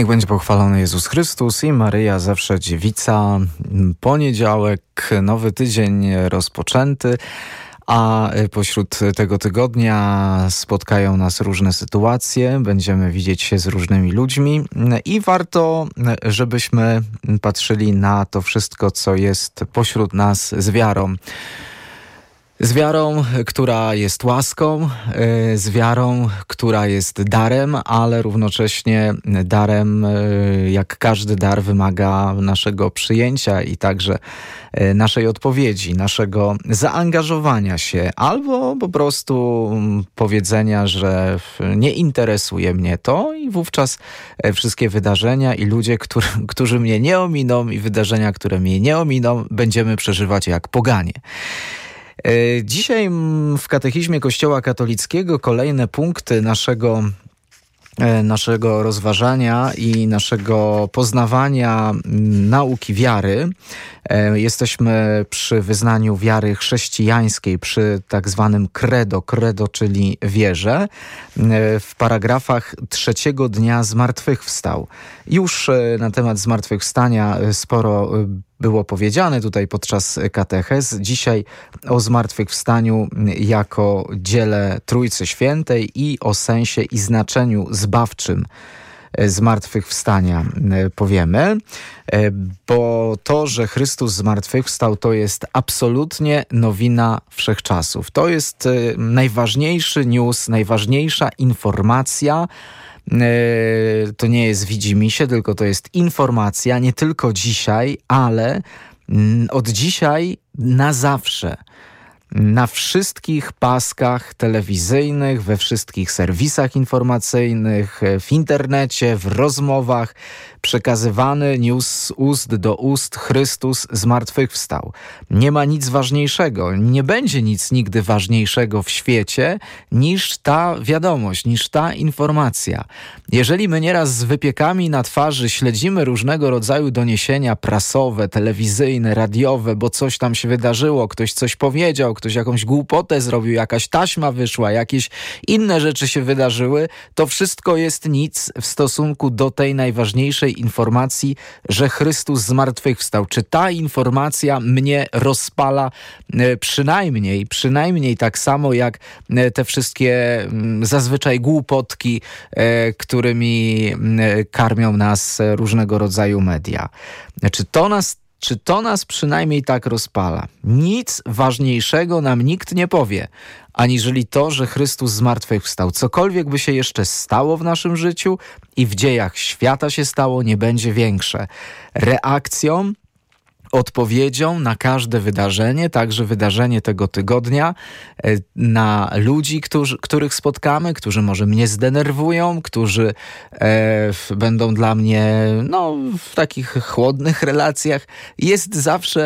Niech będzie pochwalony Jezus Chrystus i Maryja zawsze dziewica. Poniedziałek, nowy tydzień rozpoczęty, a pośród tego tygodnia spotkają nas różne sytuacje, będziemy widzieć się z różnymi ludźmi i warto, żebyśmy patrzyli na to wszystko, co jest pośród nas z wiarą. Z wiarą, która jest łaską, z wiarą, która jest darem, ale równocześnie darem, jak każdy dar, wymaga naszego przyjęcia i także naszej odpowiedzi, naszego zaangażowania się, albo po prostu powiedzenia, że nie interesuje mnie to i wówczas wszystkie wydarzenia i ludzie, którzy mnie nie ominą i wydarzenia, które mnie nie ominą, będziemy przeżywać jak poganie. Dzisiaj w Katechizmie Kościoła Katolickiego kolejne punkty naszego rozważania i naszego poznawania nauki wiary. Jesteśmy przy wyznaniu wiary chrześcijańskiej, przy tak zwanym credo, czyli wierze. W paragrafach 3. dnia zmartwychwstał. Już na temat zmartwychwstania sporo było powiedziane tutaj podczas katechez. Dzisiaj o zmartwychwstaniu jako dziele Trójcy Świętej i o sensie i znaczeniu zbawczym zmartwychwstania powiemy, bo to, że Chrystus zmartwychwstał, to jest absolutnie nowina wszechczasów. To jest najważniejszy news, najważniejsza informacja. To nie jest widzimisię, tylko to jest informacja, nie tylko dzisiaj, ale od dzisiaj na zawsze. Na wszystkich paskach telewizyjnych, we wszystkich serwisach informacyjnych, w internecie, w rozmowach przekazywany news z ust do ust: Chrystus zmartwychwstał. Nie ma nic ważniejszego, nie będzie nic nigdy ważniejszego w świecie niż ta wiadomość, niż ta informacja. Jeżeli my nieraz z wypiekami na twarzy śledzimy różnego rodzaju doniesienia prasowe, telewizyjne, radiowe, bo coś tam się wydarzyło, ktoś coś powiedział, ktoś jakąś głupotę zrobił, jakaś taśma wyszła, jakieś inne rzeczy się wydarzyły, to wszystko jest nic w stosunku do tej najważniejszej informacji, że Chrystus zmartwychwstał. Czy ta informacja mnie rozpala przynajmniej tak samo jak te wszystkie zazwyczaj głupotki, którymi karmią nas różnego rodzaju media. Czy to nas przynajmniej tak rozpala? Nic ważniejszego nam nikt nie powie, aniżeli to, że Chrystus zmartwychwstał. Cokolwiek by się jeszcze stało w naszym życiu i w dziejach świata się stało, nie będzie większe. Reakcją, odpowiedzią na każde wydarzenie, także wydarzenie tego tygodnia, na ludzi, których spotkamy, którzy może mnie zdenerwują, którzy będą dla mnie w takich chłodnych relacjach, jest zawsze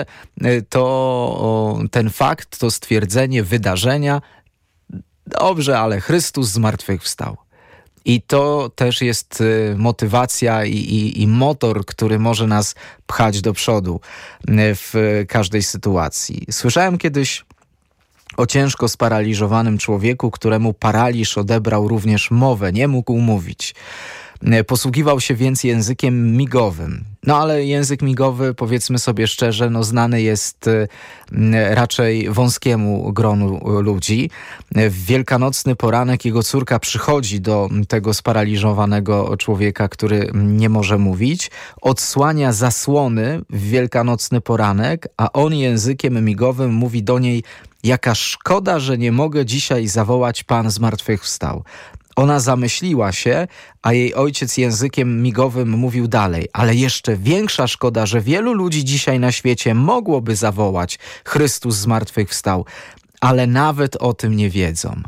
ten fakt, to stwierdzenie wydarzenia: dobrze, ale Chrystus zmartwychwstał. I to też jest motywacja i motor, który może nas pchać do przodu w każdej sytuacji. Słyszałem kiedyś o ciężko sparaliżowanym człowieku, któremu paraliż odebrał również mowę, nie mógł mówić. Posługiwał się więc językiem migowym. Ale język migowy, powiedzmy sobie szczerze, znany jest raczej wąskiemu gronu ludzi. W wielkanocny poranek jego córka przychodzi do tego sparaliżowanego człowieka, który nie może mówić, odsłania zasłony w wielkanocny poranek, a on językiem migowym mówi do niej: jaka szkoda, że nie mogę dzisiaj zawołać: Pan zmartwychwstał. Ona zamyśliła się, a jej ojciec językiem migowym mówił dalej: ale jeszcze większa szkoda, że wielu ludzi dzisiaj na świecie mogłoby zawołać: Chrystus zmartwychwstał, ale nawet o tym nie wiedzą.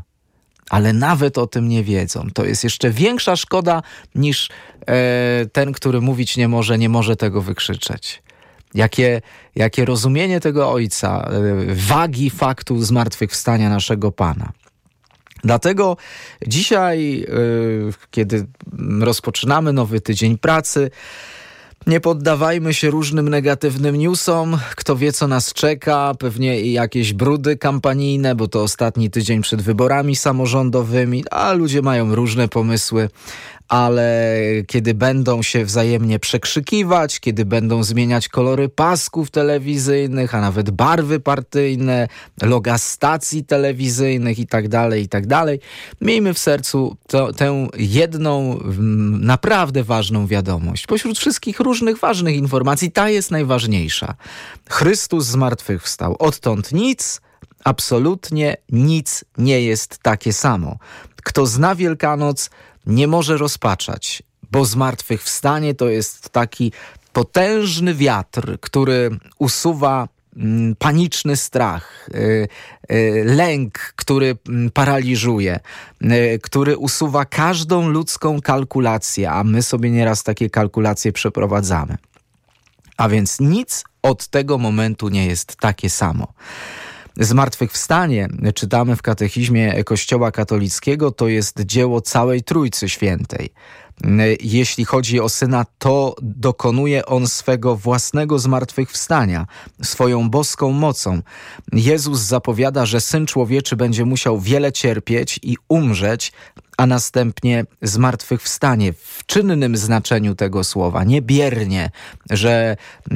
To jest jeszcze większa szkoda niż ten, który mówić nie może tego wykrzyczeć. Jakie rozumienie tego ojca, wagi faktu zmartwychwstania naszego Pana. Dlatego dzisiaj, kiedy rozpoczynamy nowy tydzień pracy, nie poddawajmy się różnym negatywnym newsom. Kto wie, co nas czeka, pewnie i jakieś brudy kampanijne, bo to ostatni tydzień przed wyborami samorządowymi, a ludzie mają różne pomysły. ale kiedy będą się wzajemnie przekrzykiwać, kiedy będą zmieniać kolory pasków telewizyjnych, a nawet barwy partyjne, loga stacji telewizyjnych i tak dalej, miejmy w sercu tę jedną naprawdę ważną wiadomość. Pośród wszystkich różnych ważnych informacji ta jest najważniejsza. Chrystus zmartwychwstał. Odtąd nic, absolutnie nic nie jest takie samo. Kto zna Wielkanoc, nie może rozpaczać, bo zmartwychwstanie to jest taki potężny wiatr, który usuwa paniczny strach, lęk, który paraliżuje, który usuwa każdą ludzką kalkulację, a my sobie nieraz takie kalkulacje przeprowadzamy. A więc nic od tego momentu nie jest takie samo. Zmartwychwstanie, czytamy w katechizmie Kościoła katolickiego, to jest dzieło całej Trójcy Świętej. Jeśli chodzi o Syna, to dokonuje On swego własnego zmartwychwstania, swoją boską mocą. Jezus zapowiada, że Syn Człowieczy będzie musiał wiele cierpieć i umrzeć, a następnie zmartwychwstanie w czynnym znaczeniu tego słowa, nie biernie, że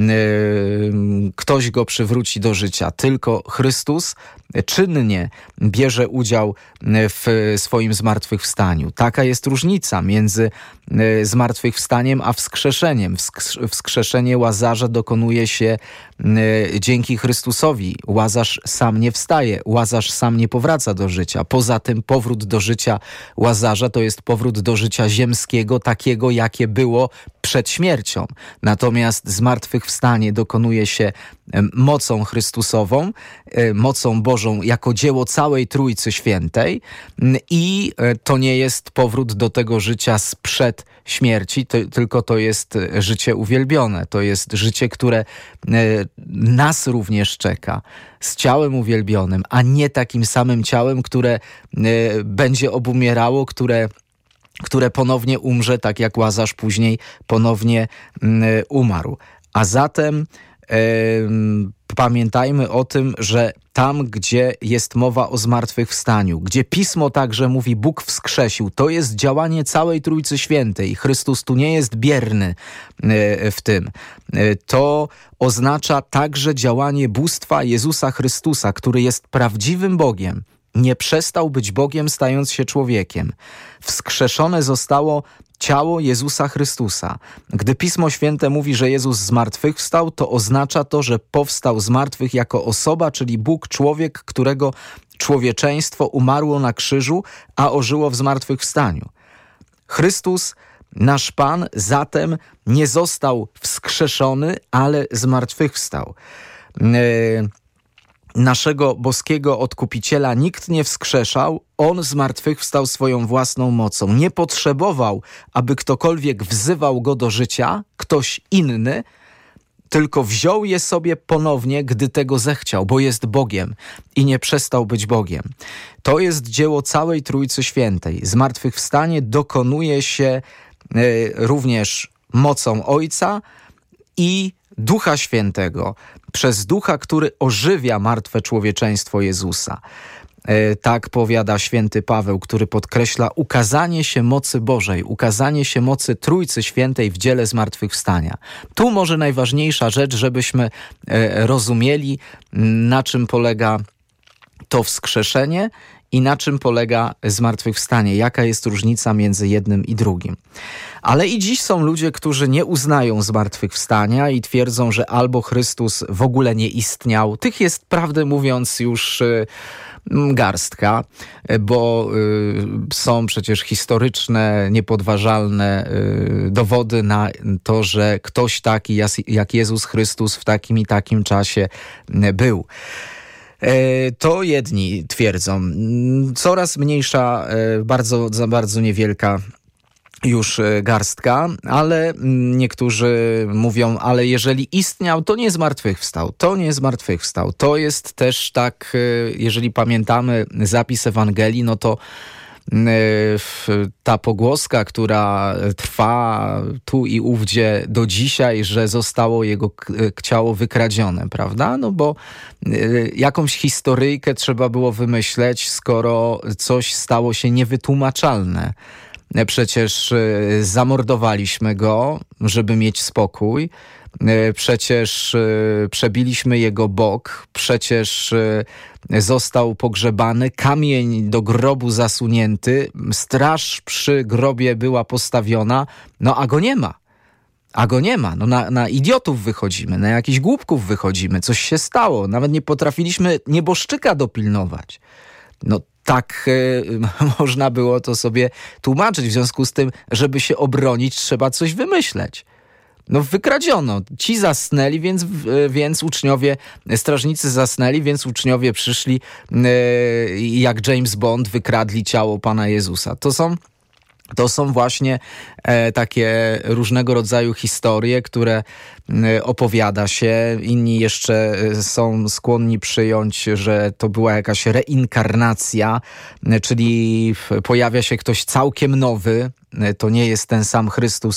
ktoś go przywróci do życia, tylko Chrystus czynnie bierze udział w swoim zmartwychwstaniu. Taka jest różnica między zmartwychwstaniem a wskrzeszeniem. Wskrzeszenie Łazarza dokonuje się dzięki Chrystusowi. Łazarz sam nie wstaje, Łazarz sam nie powraca do życia. Poza tym powrót do życia Łazarza to jest powrót do życia ziemskiego, takiego jakie było przed śmiercią. Natomiast zmartwychwstanie dokonuje się mocą Chrystusową, mocą Bożą jako dzieło całej Trójcy Świętej i to nie jest powrót do tego życia sprzed śmierci, tylko to jest życie uwielbione. To jest życie, które nas również czeka z ciałem uwielbionym, a nie takim samym ciałem, które będzie obumierało, które ponownie umrze, tak jak Łazarz później ponownie umarł. A zatem pamiętajmy o tym, że tam, gdzie jest mowa o zmartwychwstaniu, gdzie Pismo także mówi Bóg wskrzesił, to jest działanie całej Trójcy Świętej. Chrystus tu nie jest bierny w tym. To oznacza także działanie bóstwa Jezusa Chrystusa, który jest prawdziwym Bogiem. Nie przestał być Bogiem, stając się człowiekiem. Wskrzeszone zostało ciało Jezusa Chrystusa. Gdy Pismo Święte mówi, że Jezus zmartwychwstał, to oznacza to, że powstał z martwych jako osoba, czyli Bóg, człowiek, którego człowieczeństwo umarło na krzyżu, a ożyło w zmartwychwstaniu. Chrystus, nasz Pan, zatem nie został wskrzeszony, ale zmartwychwstał. Naszego boskiego Odkupiciela nikt nie wskrzeszał, On zmartwychwstał swoją własną mocą. Nie potrzebował, aby ktokolwiek wzywał Go do życia, ktoś inny, tylko wziął je sobie ponownie, gdy tego zechciał, bo jest Bogiem i nie przestał być Bogiem. To jest dzieło całej Trójcy Świętej. Zmartwychwstanie dokonuje się również mocą Ojca i Ducha Świętego, przez Ducha, który ożywia martwe człowieczeństwo Jezusa. Tak powiada święty Paweł, który podkreśla ukazanie się mocy Bożej, ukazanie się mocy Trójcy Świętej w dziele zmartwychwstania. Tu może najważniejsza rzecz, żebyśmy rozumieli, na czym polega to wskrzeszenie i na czym polega zmartwychwstanie, jaka jest różnica między jednym i drugim. Ale i dziś są ludzie, którzy nie uznają zmartwychwstania i twierdzą, że albo Chrystus w ogóle nie istniał. Tych jest, prawdę mówiąc, już garstka, bo są przecież historyczne, niepodważalne dowody na to, że ktoś taki jak Jezus Chrystus w takim i takim czasie był. To jedni twierdzą. Coraz mniejsza, bardzo niewielka już garstka, ale niektórzy mówią, ale jeżeli istniał, to nie zmartwychwstał. To nie zmartwychwstał. To jest też tak, jeżeli pamiętamy zapis Ewangelii, no to ta pogłoska, która trwa tu i ówdzie do dzisiaj, że zostało jego ciało wykradzione, prawda? No bo jakąś historyjkę trzeba było wymyśleć, skoro coś stało się niewytłumaczalne. Przecież zamordowaliśmy go, żeby mieć spokój. Przecież przebiliśmy jego bok, przecież został pogrzebany, kamień do grobu zasunięty, straż przy grobie była postawiona, no a go nie ma. A go nie ma. No na idiotów wychodzimy, na jakichś głupków wychodzimy. Coś się stało. Nawet nie potrafiliśmy nieboszczyka dopilnować. No tak można było to sobie tłumaczyć. W związku z tym, żeby się obronić, trzeba coś wymyśleć. No wykradziono. Ci zasnęli, więc uczniowie, strażnicy zasnęli, więc uczniowie przyszli jak James Bond, wykradli ciało Pana Jezusa. To są właśnie takie różnego rodzaju historie, które opowiada się. Inni jeszcze są skłonni przyjąć, że to była jakaś reinkarnacja, czyli pojawia się ktoś całkiem nowy. To nie jest ten sam Chrystus,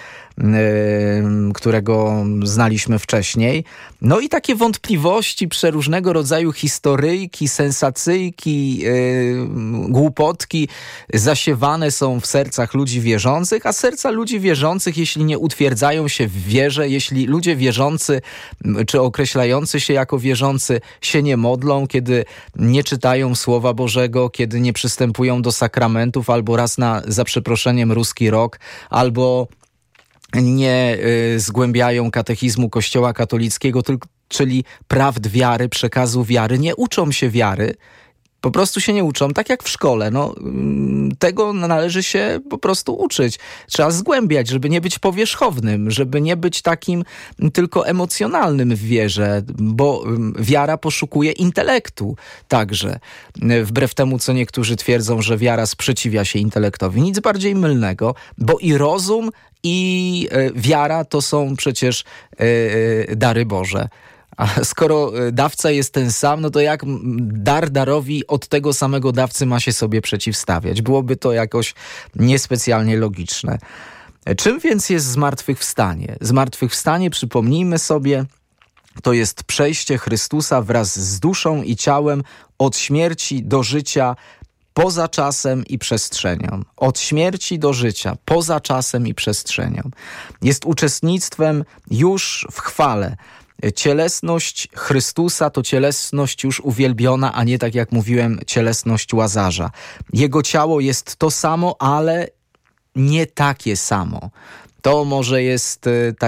którego znaliśmy wcześniej. No i takie wątpliwości, przeróżnego rodzaju historyjki, sensacyjki, głupotki zasiewane są w sercach ludzi wierzących, a serca ludzi wierzących, jeśli nie utwierdzają się w wierze, jeśli ludzie wierzący czy określający się jako wierzący się nie modlą, kiedy nie czytają Słowa Bożego, kiedy nie przystępują do sakramentów albo raz za przeproszeniem ruski rok, albo nie zgłębiają katechizmu Kościoła katolickiego, czyli prawd wiary, przekazu wiary, nie uczą się wiary, po prostu się nie uczą, tak jak w szkole. No, tego należy się po prostu uczyć. Trzeba zgłębiać, żeby nie być powierzchownym, żeby nie być takim tylko emocjonalnym w wierze, bo wiara poszukuje intelektu także. Wbrew temu, co niektórzy twierdzą, że wiara sprzeciwia się intelektowi. Nic bardziej mylnego, bo i rozum, i wiara to są przecież dary Boże. A skoro dawca jest ten sam, no to jak dar darowi od tego samego dawcy ma się sobie przeciwstawiać? Byłoby to jakoś niespecjalnie logiczne. Czym więc jest zmartwychwstanie? Zmartwychwstanie, przypomnijmy sobie, to jest przejście Chrystusa wraz z duszą i ciałem od śmierci do życia poza czasem i przestrzenią. Od śmierci do życia, poza czasem i przestrzenią. Jest uczestnictwem już w chwale. Cielesność Chrystusa to cielesność już uwielbiona, a nie, tak jak mówiłem, cielesność Łazarza. Jego ciało jest to samo, ale nie takie samo. To może jest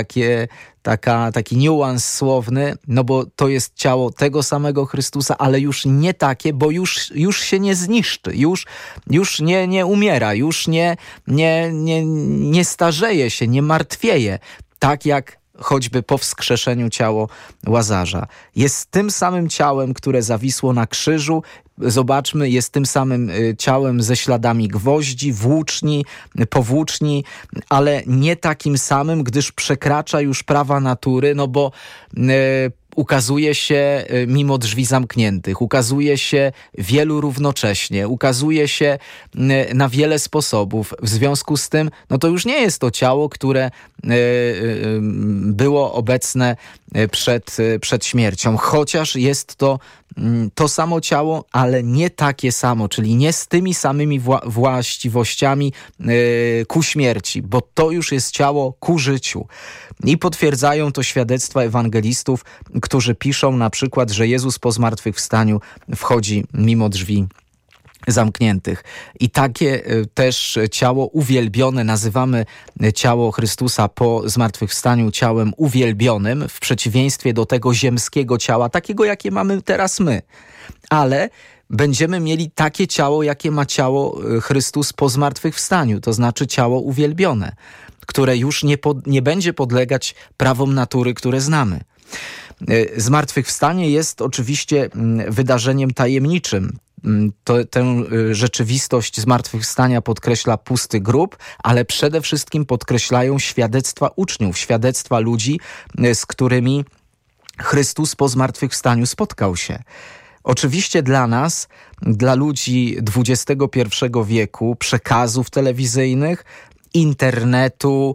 taki niuans słowny, no bo to jest ciało tego samego Chrystusa, ale już nie takie, bo już się nie zniszczy, już nie umiera, już nie starzeje się, nie martwieje, tak jak choćby po wskrzeszeniu ciało Łazarza. Jest tym samym ciałem, które zawisło na krzyżu. Zobaczmy, jest tym samym ciałem ze śladami gwoździ, powłóczni, ale nie takim samym, gdyż przekracza już prawa natury, no bo ukazuje się mimo drzwi zamkniętych, ukazuje się wielu równocześnie, ukazuje się na wiele sposobów. W związku z tym, no to już nie jest to ciało, które było obecne przed śmiercią, chociaż jest to samo ciało, ale nie takie samo, czyli nie z tymi samymi właściwościami ku śmierci, bo to już jest ciało ku życiu. I potwierdzają to świadectwa ewangelistów, którzy piszą na przykład, że Jezus po zmartwychwstaniu wchodzi mimo drzwi zamkniętych. I takie też ciało uwielbione, nazywamy ciało Chrystusa po zmartwychwstaniu ciałem uwielbionym, w przeciwieństwie do tego ziemskiego ciała, takiego jakie mamy teraz my. Ale będziemy mieli takie ciało, jakie ma ciało Chrystus po zmartwychwstaniu, to znaczy ciało uwielbione, które już nie będzie podlegać prawom natury, które znamy. Zmartwychwstanie jest oczywiście wydarzeniem tajemniczym. Tę rzeczywistość zmartwychwstania podkreśla pusty grób, ale przede wszystkim podkreślają świadectwa uczniów, świadectwa ludzi, z którymi Chrystus po zmartwychwstaniu spotkał się. Oczywiście dla nas, dla ludzi XXI wieku, przekazów telewizyjnych internetu,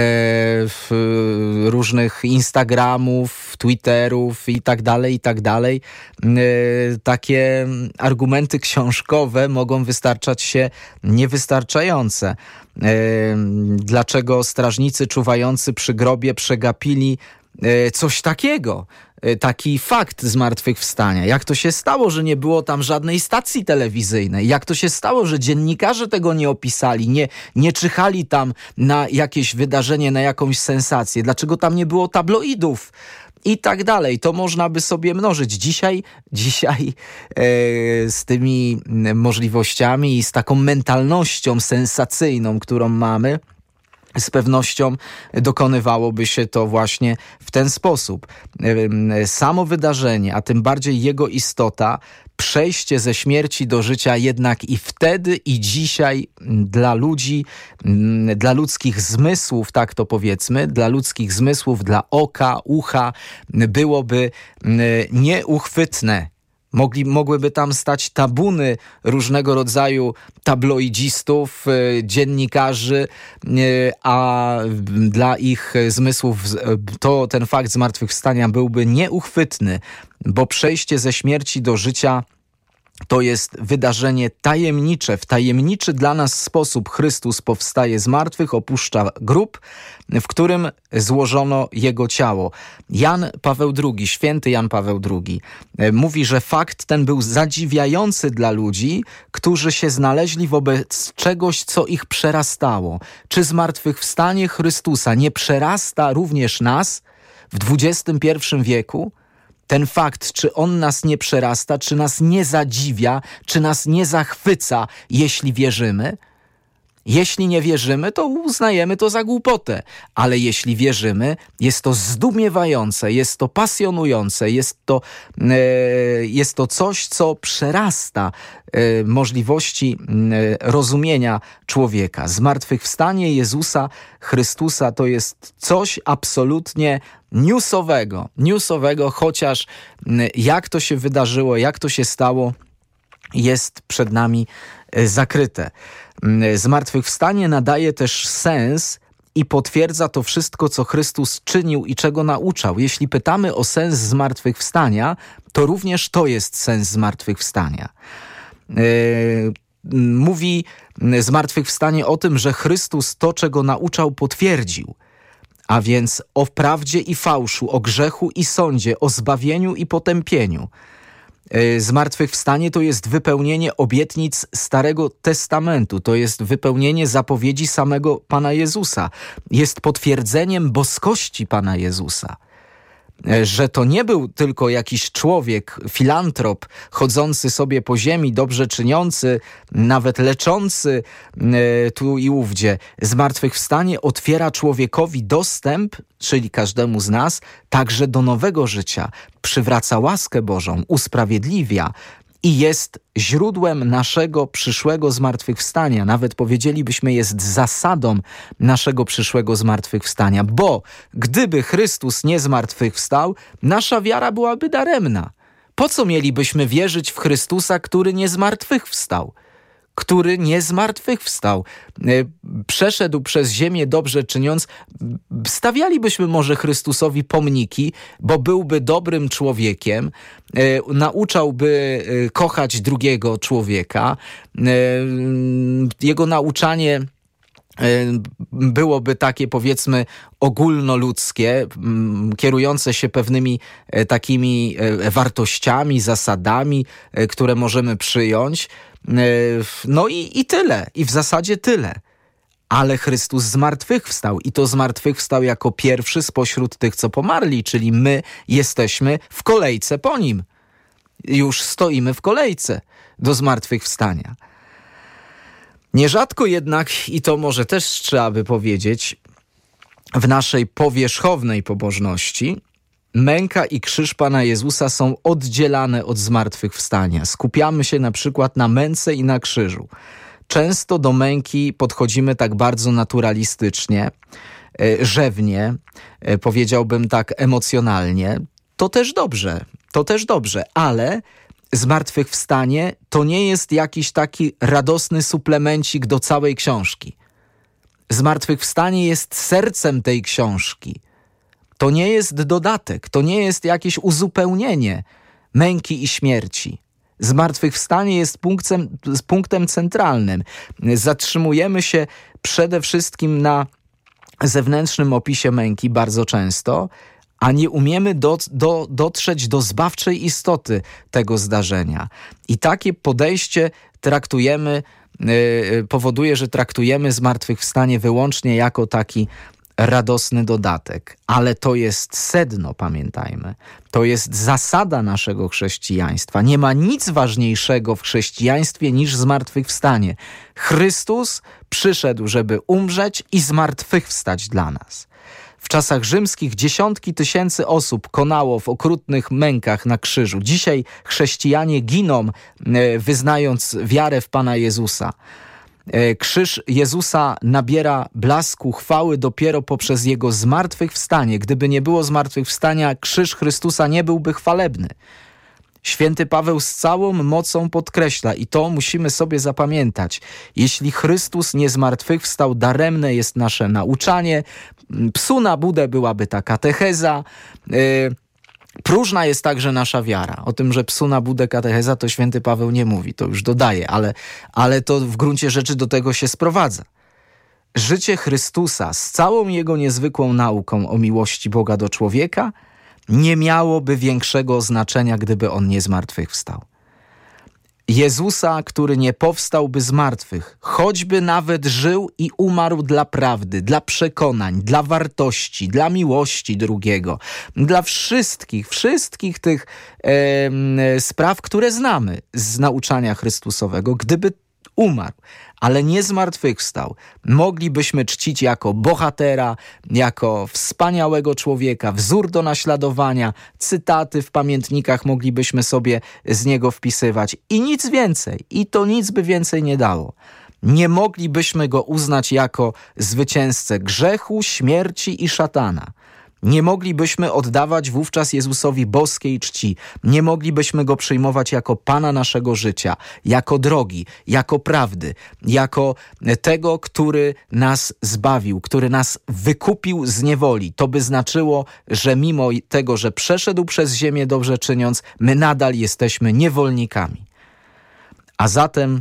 różnych Instagramów, Twitterów i tak dalej, takie argumenty książkowe mogą wystarczać się niewystarczające. Dlaczego strażnicy czuwający przy grobie przegapili coś takiego? Taki fakt zmartwychwstania. Jak to się stało, że nie było tam żadnej stacji telewizyjnej? Jak to się stało, że dziennikarze tego nie opisali, nie czyhali tam na jakieś wydarzenie, na jakąś sensację? Dlaczego tam nie było tabloidów? I tak dalej. To można by sobie mnożyć. Dzisiaj z tymi możliwościami i z taką mentalnością sensacyjną, którą mamy, z pewnością dokonywałoby się to właśnie w ten sposób. Samo wydarzenie, a tym bardziej jego istota, przejście ze śmierci do życia jednak i wtedy, i dzisiaj dla ludzi, dla ludzkich zmysłów, tak to powiedzmy, dla ludzkich zmysłów, dla oka, ucha, byłoby nieuchwytne. Mogłyby tam stać tabuny różnego rodzaju tabloidzistów, dziennikarzy, a dla ich zmysłów ten fakt zmartwychwstania byłby nieuchwytny, bo przejście ze śmierci do życia to jest wydarzenie tajemnicze. W tajemniczy dla nas sposób Chrystus powstaje z martwych, opuszcza grób, w którym złożono Jego ciało. Święty Jan Paweł II mówi, że fakt ten był zadziwiający dla ludzi, którzy się znaleźli wobec czegoś, co ich przerastało. Czy zmartwychwstanie Chrystusa nie przerasta również nas w XXI wieku? Ten fakt, czy on nas nie przerasta, czy nas nie zadziwia, czy nas nie zachwyca, jeśli wierzymy? Jeśli nie wierzymy, to uznajemy to za głupotę, ale jeśli wierzymy, jest to zdumiewające, jest to pasjonujące, jest to coś, co przerasta możliwości rozumienia człowieka. Zmartwychwstanie Jezusa Chrystusa to jest coś absolutnie newsowego, chociaż jak to się wydarzyło, jak to się stało, jest przed nami zakryte. Zmartwychwstanie nadaje też sens i potwierdza to wszystko, co Chrystus czynił i czego nauczał. Jeśli pytamy o sens zmartwychwstania, to również to jest sens zmartwychwstania. Mówi zmartwychwstanie o tym, że Chrystus to, czego nauczał, potwierdził. A więc o prawdzie i fałszu, o grzechu i sądzie, o zbawieniu i potępieniu. Zmartwychwstanie to jest wypełnienie obietnic Starego Testamentu, to jest wypełnienie zapowiedzi samego Pana Jezusa. Jest potwierdzeniem boskości Pana Jezusa. Że to nie był tylko jakiś człowiek, filantrop, chodzący sobie po ziemi, dobrze czyniący, nawet leczący tu i ówdzie. Zmartwychwstanie otwiera człowiekowi dostęp, czyli każdemu z nas, także do nowego życia. Przywraca łaskę Bożą, usprawiedliwia i jest źródłem naszego przyszłego zmartwychwstania. Nawet powiedzielibyśmy, jest zasadą naszego przyszłego zmartwychwstania, bo gdyby Chrystus nie zmartwychwstał, nasza wiara byłaby daremna. Po co mielibyśmy wierzyć w Chrystusa, który nie zmartwychwstał? Przeszedł przez ziemię dobrze czyniąc, stawialibyśmy może Chrystusowi pomniki, bo byłby dobrym człowiekiem, nauczałby kochać drugiego człowieka, jego nauczanie byłoby takie, powiedzmy, ogólnoludzkie, kierujące się pewnymi takimi wartościami, zasadami, które możemy przyjąć. No i tyle. I w zasadzie tyle. Ale Chrystus zmartwychwstał i to zmartwychwstał jako pierwszy spośród tych, co pomarli, czyli my jesteśmy w kolejce po Nim. Już stoimy w kolejce do zmartwychwstania. Nierzadko jednak, i to może też trzeba by powiedzieć, w naszej powierzchownej pobożności męka i krzyż Pana Jezusa są oddzielane od zmartwychwstania. Skupiamy się na przykład na męce i na krzyżu. Często do męki podchodzimy tak bardzo naturalistycznie, rzewnie, powiedziałbym tak emocjonalnie. To też dobrze, ale zmartwychwstanie to nie jest jakiś taki radosny suplemencik do całej książki. Zmartwychwstanie jest sercem tej książki. To nie jest dodatek, to nie jest jakieś uzupełnienie męki i śmierci. Zmartwychwstanie jest punktem centralnym. Zatrzymujemy się przede wszystkim na zewnętrznym opisie męki bardzo często, a nie umiemy dotrzeć do zbawczej istoty tego zdarzenia. I takie podejście powoduje, że traktujemy zmartwychwstanie wyłącznie jako taki radosny dodatek. Ale to jest sedno, pamiętajmy. To jest zasada naszego chrześcijaństwa. Nie ma nic ważniejszego w chrześcijaństwie niż zmartwychwstanie. Chrystus przyszedł, żeby umrzeć i zmartwychwstać dla nas. W czasach rzymskich dziesiątki tysięcy osób konało w okrutnych mękach na krzyżu. Dzisiaj chrześcijanie giną, wyznając wiarę w Pana Jezusa. Krzyż Jezusa nabiera blasku chwały dopiero poprzez Jego zmartwychwstanie. Gdyby nie było zmartwychwstania, krzyż Chrystusa nie byłby chwalebny. Święty Paweł z całą mocą podkreśla, i to musimy sobie zapamiętać: jeśli Chrystus nie zmartwychwstał, daremne jest nasze nauczanie, psu na budę byłaby ta katecheza, próżna jest także nasza wiara. O tym, że psu na budę katecheza, to święty Paweł nie mówi, to już dodaje, ale to w gruncie rzeczy do tego się sprowadza. Życie Chrystusa z całą Jego niezwykłą nauką o miłości Boga do człowieka nie miałoby większego znaczenia, gdyby On nie zmartwychwstał. Jezusa, który nie powstałby z martwych, choćby nawet żył i umarł dla prawdy, dla przekonań, dla wartości, dla miłości drugiego, dla wszystkich tych spraw, które znamy z nauczania Chrystusowego, gdyby umarł, ale nie zmartwychwstał, moglibyśmy czcić jako bohatera, jako wspaniałego człowieka, wzór do naśladowania, cytaty w pamiętnikach moglibyśmy sobie z niego wpisywać i nic więcej. I to nic by więcej nie dało. Nie moglibyśmy go uznać jako zwycięzcę grzechu, śmierci i szatana. Nie moglibyśmy oddawać wówczas Jezusowi boskiej czci. Nie moglibyśmy Go przyjmować jako Pana naszego życia, jako drogi, jako prawdy, jako tego, który nas zbawił, który nas wykupił z niewoli. To by znaczyło, że mimo tego, że przeszedł przez ziemię dobrze czyniąc, my nadal jesteśmy niewolnikami. A zatem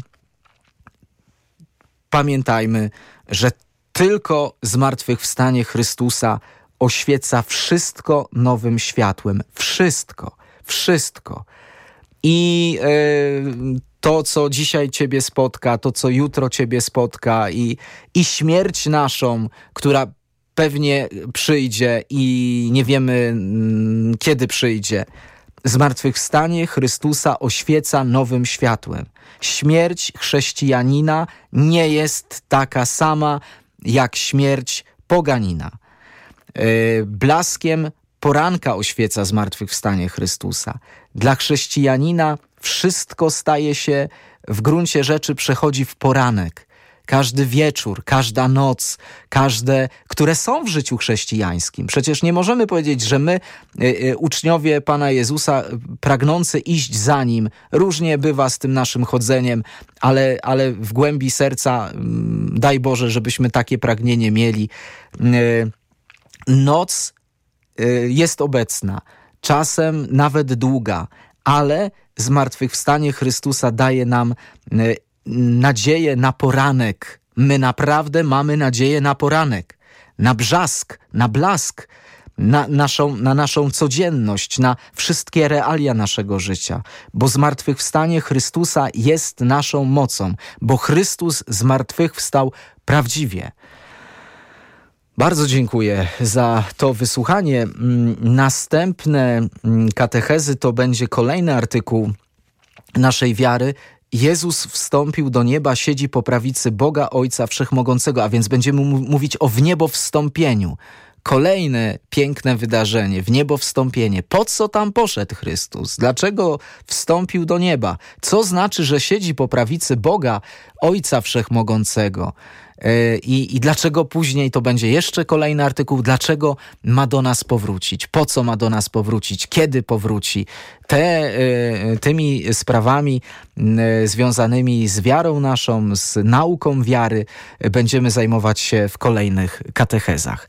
pamiętajmy, że tylko zmartwychwstanie Chrystusa oświeca wszystko nowym światłem. Wszystko. I to, co dzisiaj Ciebie spotka, to, co jutro Ciebie spotka i śmierć naszą, która pewnie przyjdzie i nie wiemy, kiedy przyjdzie. Zmartwychwstanie Chrystusa oświeca nowym światłem. Śmierć chrześcijanina nie jest taka sama jak śmierć poganina. Blaskiem poranka oświeca zmartwychwstanie Chrystusa. Dla chrześcijanina wszystko staje się, w gruncie rzeczy przechodzi w poranek. Każdy wieczór, każda noc, które są w życiu chrześcijańskim. Przecież nie możemy powiedzieć, że my, uczniowie Pana Jezusa, pragnący iść za Nim, różnie bywa z tym naszym chodzeniem, ale w głębi serca, daj Boże, żebyśmy takie pragnienie mieli. Noc jest obecna, czasem nawet długa, ale zmartwychwstanie Chrystusa daje nam nadzieję na poranek. My naprawdę mamy nadzieję na poranek, na brzask, na blask, na naszą codzienność, na wszystkie realia naszego życia, bo zmartwychwstanie Chrystusa jest naszą mocą, bo Chrystus zmartwychwstał prawdziwie. Bardzo dziękuję za to wysłuchanie. Następne katechezy to będzie kolejny artykuł naszej wiary. Jezus wstąpił do nieba, siedzi po prawicy Boga Ojca Wszechmogącego, a więc będziemy mówić o wniebowstąpieniu. kolejne piękne wydarzenie, w niebo wstąpienie. Po co tam poszedł Chrystus? Dlaczego wstąpił do nieba? Co znaczy, że siedzi po prawicy Boga, Ojca Wszechmogącego? I dlaczego później to będzie jeszcze kolejny artykuł, dlaczego ma do nas powrócić, po co ma do nas powrócić, kiedy powróci. Tymi sprawami związanymi z wiarą naszą, z nauką wiary będziemy zajmować się w kolejnych katechezach.